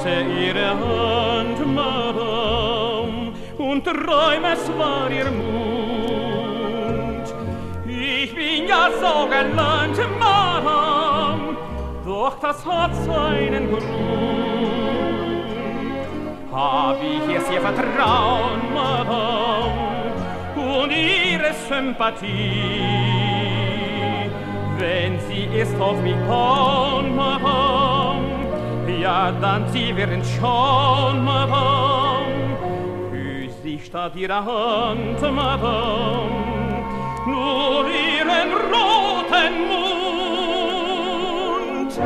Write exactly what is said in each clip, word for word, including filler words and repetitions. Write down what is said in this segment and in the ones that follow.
küsse ihre Hand, Madame, und träume, es war ihr Mund. Ich bin ja so galant, Madame, doch das hat seinen Grund. Hab ich es ihr Vertrauen, Madame, und ihre Sympathie. Wenn sie ist auf mich kommt, Madame, ja, dann sie werden schon, Madame, küss ich statt ihrer Hand, Madame, nur ihren roten Mund.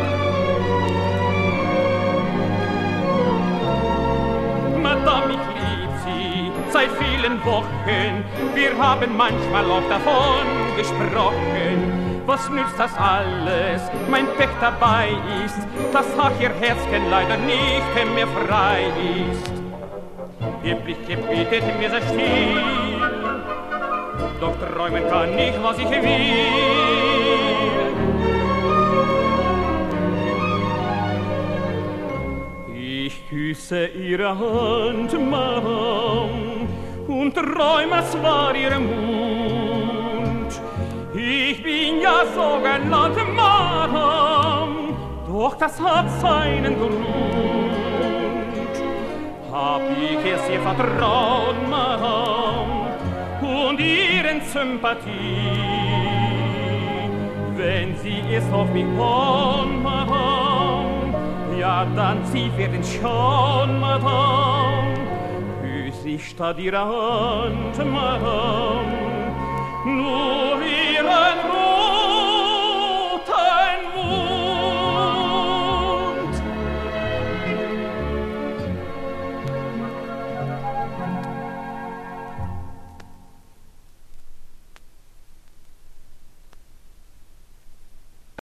Madame, ich lieb sie seit vielen Wochen, wir haben manchmal auch davon gesprochen. Was nützt das alles? Mein Pech dabei ist, dass auch ihr Herzchen leider nicht mehr frei ist. Ihr Blick gebietet mir sehr still, doch träumen kann ich, was ich will. Ich küsse ihre Hand, Madame, und träume, es war ihr Mund. Ich bin ja so galant, Madame, doch das hat seinen Grund. Hab ich es ihr Vertrauen, Madame, und ihren Sympathie. Wenn sie es auf mich kommt, Madame, ja, dann sie werden schon, Madame, küss ich statt ihrer Hand, Madame,